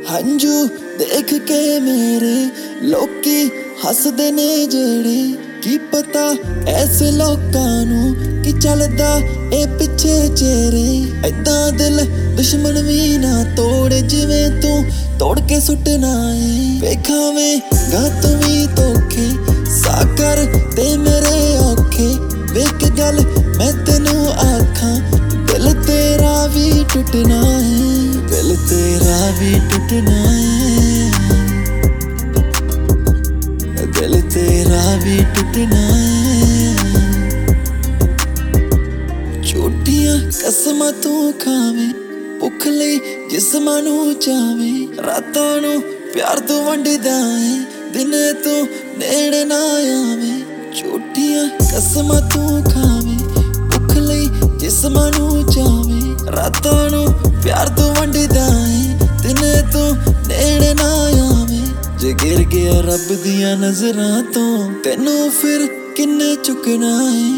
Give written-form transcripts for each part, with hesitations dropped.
हंजू देख के मेरे लोकी हसदे ने जेड़े की पता ऐसे लोकां नू कि चलदा ए पिछे चेरे ऐदा दिल दुश्मन भी ना तोड़े जिवें तू तोड़ के सुटना है वेखावें गा तू भी धोखे साकर ते मेरे औखे वेख गल मैं तेनू आखां दिल तेरा भी टुटना है दिल तेरा भी टुटना है दिल तेरा भी टुटना है झूठियां कसमां तू खावे भुख लई जिस्मां नू चावे रातां नू प्यार तू वंडदा है दिने तू नेड़े ना आवे झूठियां कसमां तू खावे भुख लई जिस्मां नू चावे रातां नू प्यार तू वंडदा है दिने तू नेड़े ना आवे जे गिर गया रब दियां नजरां तो तेनू फिर किन्ने चुकना है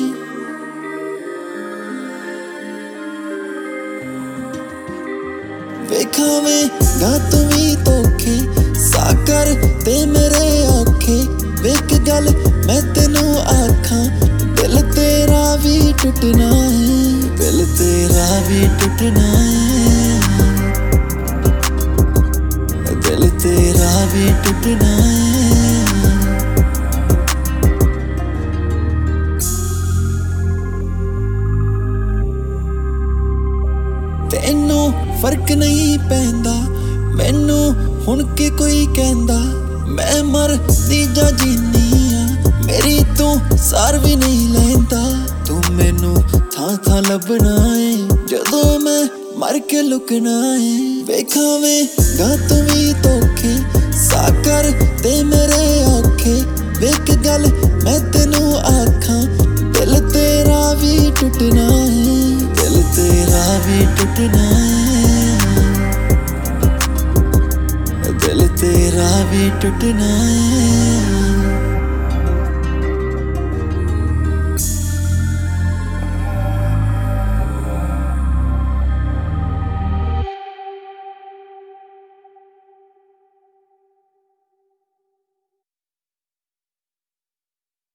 वेखावें गा तू भी धोखे साकर ते मेरे औखे वेख गल मैं तेनू आखां दिल तेरा भी टुटना है दिल तेरा भी टुटना है दिल तेरा भी टुटना है तेनू फर्क नहीं पैंदा मैनू हुण के कोई कहंदा मैं मर दी जा जीनी आ मेरी तू सार भी नहीं लैंदा तू मैनू थां थां लभना है जदों मैं मर के लुकना है वेखावें गा तू भी धोखे साकर ते मेरे औखे वेख गल मैं तेनू आखां दिल तेरा भी टुटना है दिल तेरा भी टुटना है दिल तेरा भी टुटना है।